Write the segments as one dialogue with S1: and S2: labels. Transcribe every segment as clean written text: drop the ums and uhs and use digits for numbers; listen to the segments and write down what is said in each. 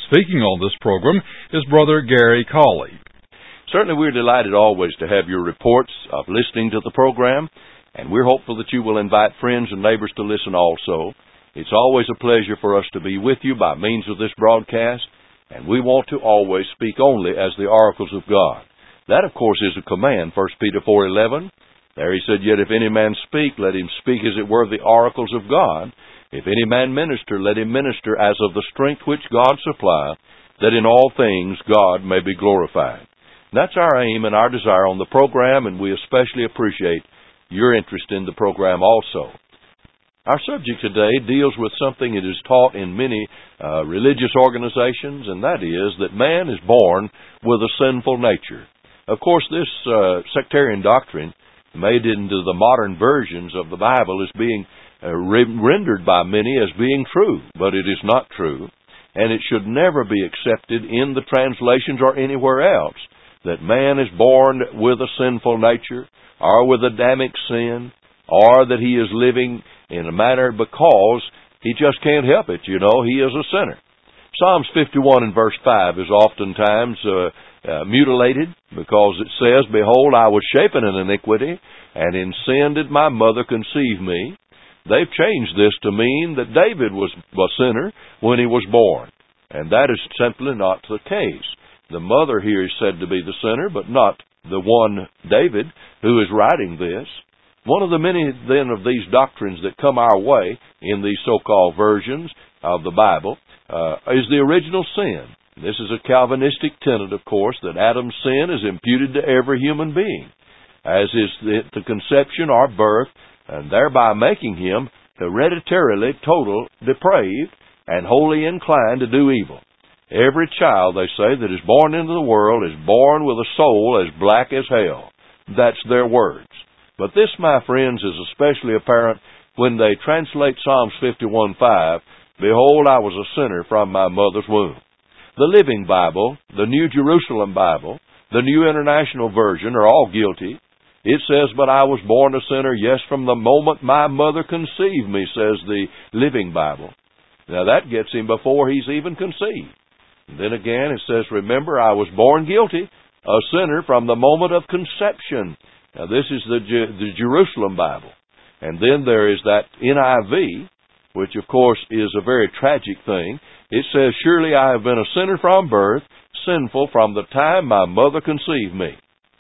S1: speaking on this program is Brother Gary Cawley.
S2: Certainly we're delighted always to have your reports of listening to the program, and we're hopeful that you will invite friends and neighbors to listen also. It's always a pleasure for us to be with you by means of this broadcast, and we want to always speak only as the oracles of God. That, of course, is a command, 1 Peter 4:11. There he said, "Yet if any man speak, let him speak as it were the oracles of God. If any man minister, let him minister as of the strength which God supply, that in all things God may be glorified." That's our aim and our desire on the program, and we especially appreciate your interest in the program also. Our subject today deals with something that is taught in many religious organizations, and that is that man is born with a sinful nature. Of course, this sectarian doctrine, made into the modern versions of the Bible, is being rendered by many as being true, but it is not true, and it should never be accepted in the translations or anywhere else, that man is born with a sinful nature, or with Adamic sin, or that he is living in a manner because he just can't help it, he is a sinner. Psalms 51 and verse 5 is oftentimes mutilated, because it says, "Behold, I was shapen in iniquity, and in sin did my mother conceive me." They've changed this to mean that David was a sinner when he was born, and that is simply not the case. The mother here is said to be the sinner, but not the one, David, who is writing this. One of the many, then, of these doctrines that come our way in these so-called versions of the Bible is the original sin. This is a Calvinistic tenet, of course, that Adam's sin is imputed to every human being, as is the conception or birth, and thereby making him hereditarily total depraved and wholly inclined to do evil. Every child, they say, that is born into the world is born with a soul as black as hell. That's their words. But this, my friends, is especially apparent when they translate Psalms 51:5, "Behold, I was a sinner from my mother's womb." The Living Bible, the New Jerusalem Bible, the New International Version are all guilty. It says, "But I was born a sinner, yes, from the moment my mother conceived me," says the Living Bible. Now that gets him before he's even conceived. And then again it says, "Remember, I was born guilty, a sinner from the moment of conception." Now this is the Jerusalem Bible. And then there is that NIV, which of course is a very tragic thing. It says, "Surely I have been a sinner from birth, sinful from the time my mother conceived me."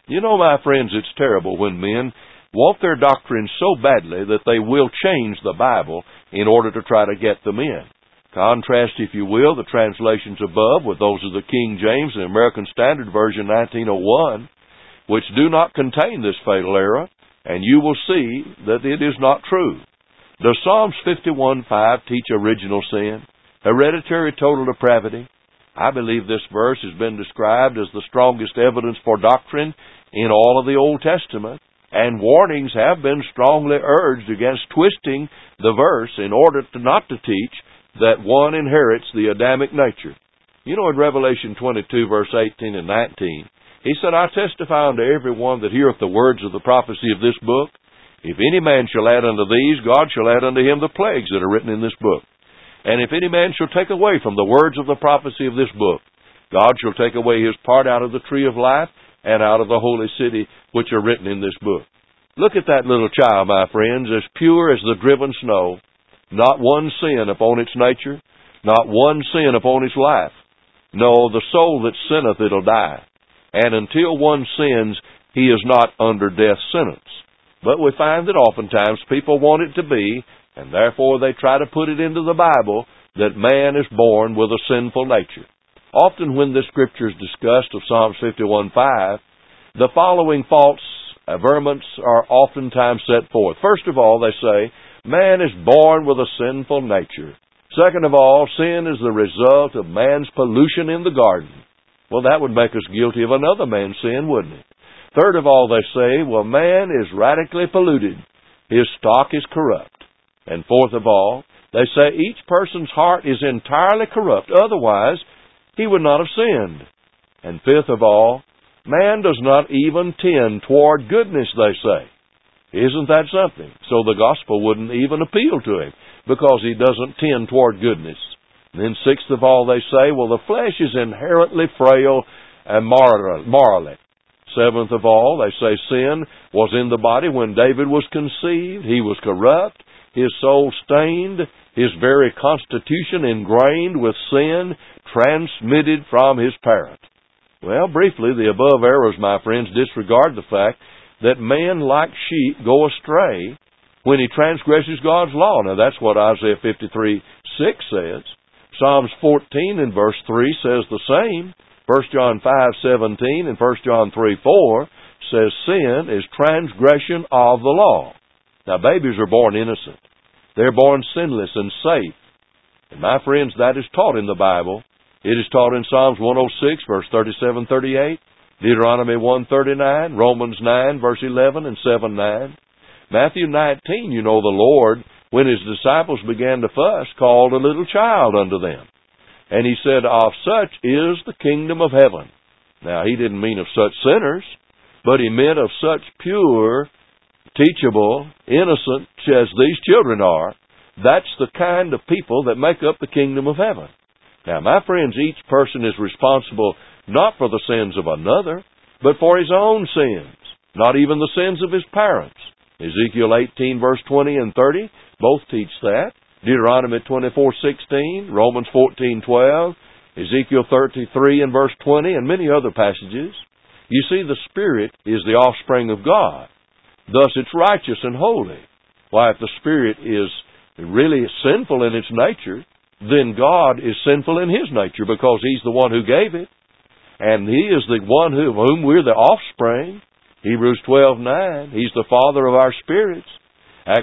S2: My friends, it's terrible when men want their doctrine so badly that they will change the Bible in order to try to get them in. Contrast, if you will, the translations above with those of the King James and American Standard Version 1901, which do not contain this fatal error, and you will see that it is not true. Does Psalms 51:5 teach original sin, hereditary total depravity? I believe this verse has been described as the strongest evidence for doctrine in all of the Old Testament, and warnings have been strongly urged against twisting the verse in order not to teach that one inherits the Adamic nature. In Revelation 22, verse 18 and 19, he said, "I testify unto every one that heareth the words of the prophecy of this book. If any man shall add unto these, God shall add unto him the plagues that are written in this book. And if any man shall take away from the words of the prophecy of this book, God shall take away his part out of the tree of life and out of the holy city which are written in this book." Look at that little child, my friends, as pure as the driven snow. Not one sin upon its nature, not one sin upon its life. No, the soul that sinneth, it'll die. And until one sins, he is not under death sentence. But we find that oftentimes people want it to be, and therefore they try to put it into the Bible that man is born with a sinful nature. Often when this scripture is discussed of Psalms 51:5, the following false averments are oftentimes set forth. First of all, they say, man is born with a sinful nature. Second of all, sin is the result of man's pollution in the garden. Well, that would make us guilty of another man's sin, wouldn't it? Third of all, they say, well, man is radically polluted. His stock is corrupt. And fourth of all, they say each person's heart is entirely corrupt. Otherwise, he would not have sinned. And fifth of all, man does not even tend toward goodness, they say. Isn't that something? So the gospel wouldn't even appeal to him because he doesn't tend toward goodness. And then sixth of all, they say, well, the flesh is inherently frail and morally. Seventh of all, they say sin was in the body when David was conceived. He was corrupt, his soul stained, his very constitution ingrained with sin, transmitted from his parent. Well, briefly, the above errors, my friends, disregard the fact that men, like sheep, go astray when he transgresses God's law. Now, that's what Isaiah 53:6 says. Psalms 14 and verse 3 says the same. 1 John 5:17 and 1 John 3:4 says sin is transgression of the law. Now, babies are born innocent. They're born sinless and safe. And my friends, that is taught in the Bible. It is taught in Psalms 106, verse 37-38, Deuteronomy 1:39, Romans 9, verse 11 and 7:9. Matthew 19, you know, the Lord, when His disciples began to fuss, called a little child unto them. And He said, of such is the kingdom of heaven. Now, He didn't mean of such sinners, but He meant of such pure, teachable, innocent as these children are. That's the kind of people that make up the kingdom of heaven. Now, my friends, each person is responsible not for the sins of another, but for his own sins, not even the sins of his parents. Ezekiel 18, verse 20 and 30, both teach that. Deuteronomy 24:16, Romans 14:12, Ezekiel 33 and verse 20, and many other passages. You see, the Spirit is the offspring of God. Thus, it's righteous and holy. Why, if the Spirit is really sinful in its nature, then God is sinful in His nature because He's the one who gave it. And He is the one of whom we're the offspring. Hebrews 12:9, He's the Father of our spirits. Acts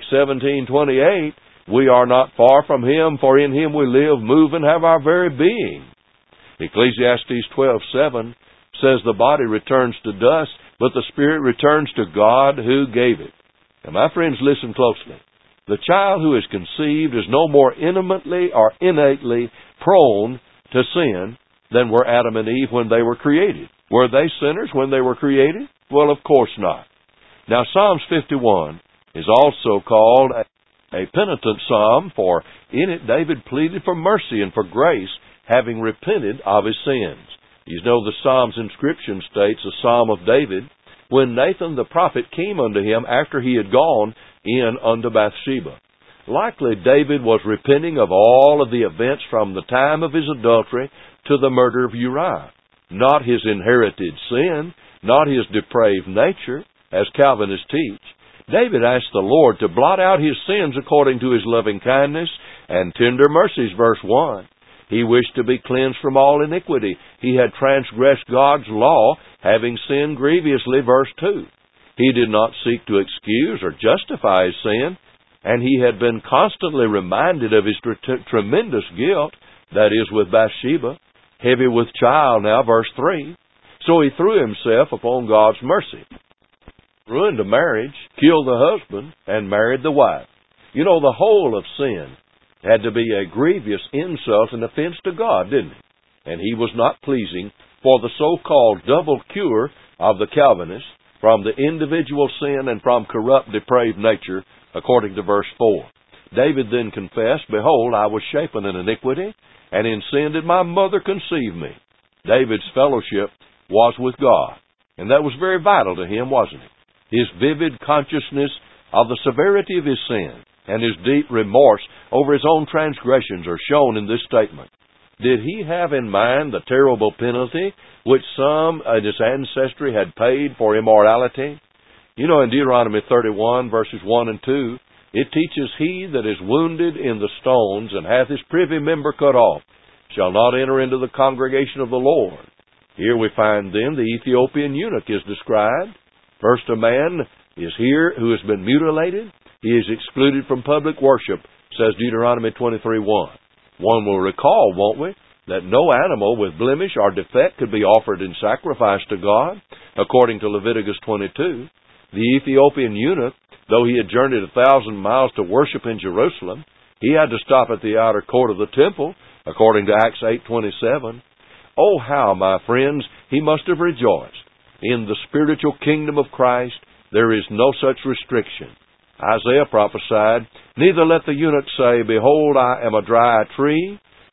S2: 17:28, we are not far from Him, for in Him we live, move, and have our very being. Ecclesiastes 12:7 says the body returns to dust, but the spirit returns to God who gave it. Now, my friends, listen closely. The child who is conceived is no more intimately or innately prone to sin than were Adam and Eve when they were created. Were they sinners when they were created? Well, of course not. Now, Psalms 51 is also called a penitent psalm, for in it David pleaded for mercy and for grace, having repented of his sins. You know, the Psalm's inscription states, a psalm of David, when Nathan the prophet came unto him after he had gone in unto Bathsheba. Likely David was repenting of all of the events from the time of his adultery to the murder of Uriah. Not his inherited sin, not his depraved nature, as Calvinists teach. David asked the Lord to blot out his sins according to His loving kindness and tender mercies, verse 1. He wished to be cleansed from all iniquity. He had transgressed God's law, having sinned grievously, verse 2. He did not seek to excuse or justify his sin, and he had been constantly reminded of his tremendous guilt, that is, with Bathsheba, heavy with child now, verse 3. So he threw himself upon God's mercy, ruined a marriage, killed the husband, and married the wife. You know, the whole of sin had to be a grievous insult and offense to God, didn't it? And He was not pleasing for the so-called double cure of the Calvinists from the individual sin and from corrupt, depraved nature, according to verse 4. David then confessed, behold, I was shapen in iniquity, and in sin did my mother conceive me. David's fellowship was with God, and that was very vital to him, wasn't it? His vivid consciousness of the severity of his sin and his deep remorse over his own transgressions are shown in this statement. Did he have in mind the terrible penalty which some in his ancestry had paid for immorality? You know, in Deuteronomy 31, verses 1 and 2, it teaches, he that is wounded in the stones and hath his privy member cut off shall not enter into the congregation of the Lord. Here we find then the Ethiopian eunuch is described. First, a man is here who has been mutilated. He is excluded from public worship, says Deuteronomy 23:1. One will recall, won't we, that no animal with blemish or defect could be offered in sacrifice to God, according to Leviticus 22. The Ethiopian eunuch, though he had journeyed 1,000 miles to worship in Jerusalem, he had to stop at the outer court of the temple, according to Acts 8:27. Oh, how, my friends, he must have rejoiced. In the spiritual kingdom of Christ, there is no such restriction. Isaiah prophesied, neither let the eunuch say, behold, I am a dry tree,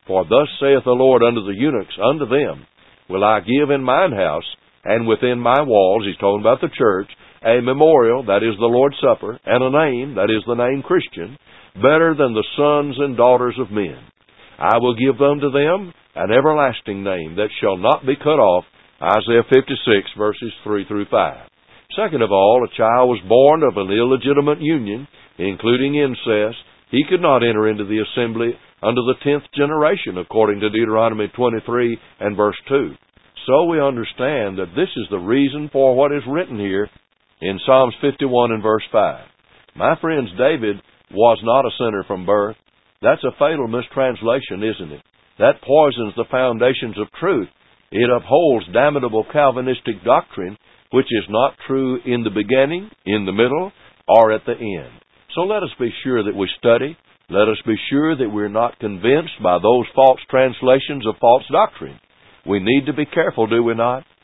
S2: For thus saith the Lord unto the eunuchs, unto them will I give in mine house, and within my walls," he's talking about the church, "a memorial," that is the Lord's Supper, "and a name," that is the name Christian, "better than the sons and daughters of men. I will give unto them an everlasting name that shall not be cut off." Isaiah 56, verses 3 through 5. Second of all, a child was born of an illegitimate union, including incest. He could not enter into the assembly unto the 10th generation, according to Deuteronomy 23 and verse 2. So we understand that this is the reason for what is written here in Psalms 51 and verse 5. My friends, David was not a sinner from birth. That's a fatal mistranslation, isn't it? That poisons the foundations of truth. It upholds damnable Calvinistic doctrine, which is not true in the beginning, in the middle, or at the end. So let us be sure that we study. Let us be sure that we're not convinced by those false translations of false doctrine. We need to be careful, do we not?